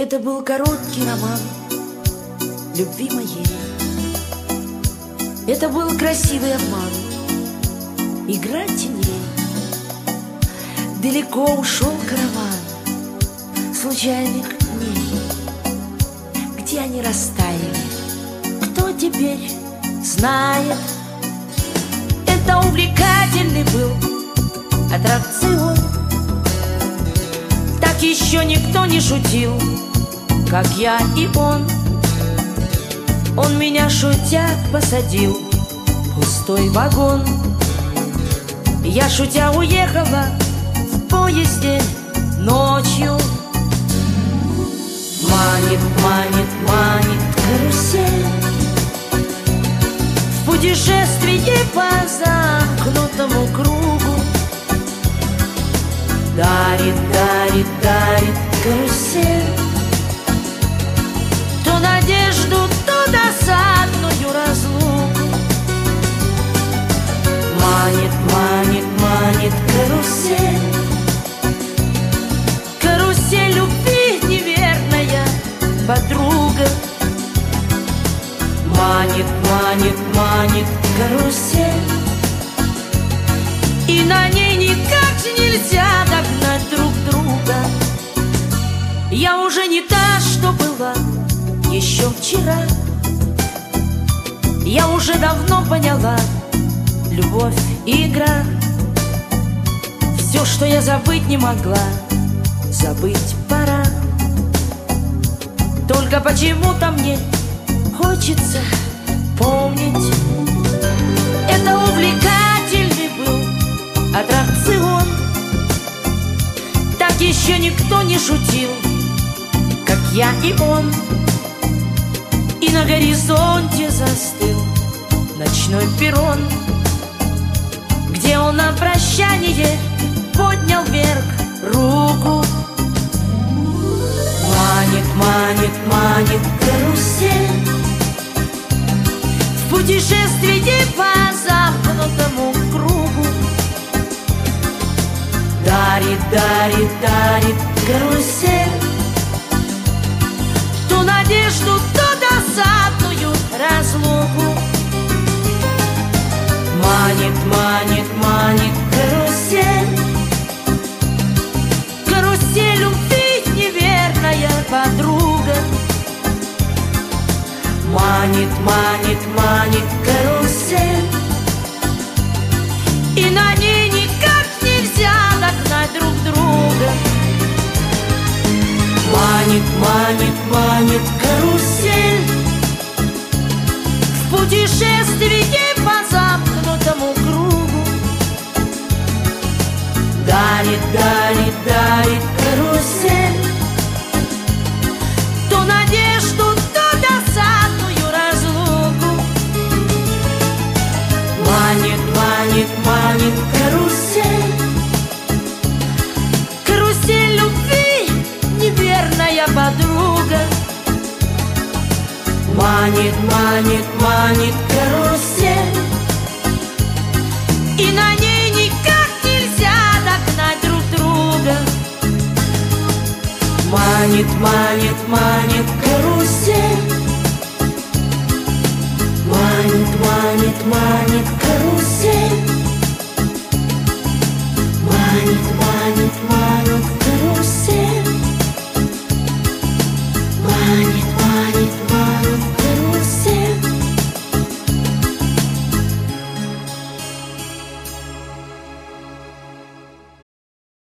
Это был короткий роман любви моей. Это был красивый обман, игра теней. Далеко ушел караван случайных дней. Где они растаяли, кто теперь знает? Это увлекательный был аттракцион. Так еще никто не шутил, как я и он. Он меня, шутя, посадил в пустой вагон. Я, шутя, уехала в поезде ночью. Манит, манит, манит карусель в путешествии по замкнутому кругу. Дарит, дарит, дарит карусель то надежду, то досадную разлуку. Манит, манит, манит карусель, карусель любви, неверная подруга. Манит, манит, манит карусель, и на ней никак нельзя догнать друг друга. Я уже не та, что была еще вчера. Я уже давно поняла, любовь — игра. Все, что я забыть не могла, забыть пора. Только почему-то мне хочется помнить. Это увлекательный был аттракцион. Так еще никто не шутил, как я и он. И на горизонте застыл ночной перрон, где он на прощание поднял вверх руку. Манит, манит, манит карусель в путешествии по замкнутому кругу. Дарит, дарит, дарит карусель ту надежду, то досадную разлуку. Манит, манит, манит карусель, карусель любви, неверная подруга. Манит, манит, манит карусель, и на ней никак нельзя догнать друг друга. Манит, манит, манит карусель в путешествии по замкнутому кругу. Дарит, дарит, дарит карусель то надежду, то досадную разлуку. Манит, манит, манит карусель, карусель любви, неверная подруга. Манит, манит, манит карусель, и на ней никак нельзя догнать друг друга. Манит, манит, манит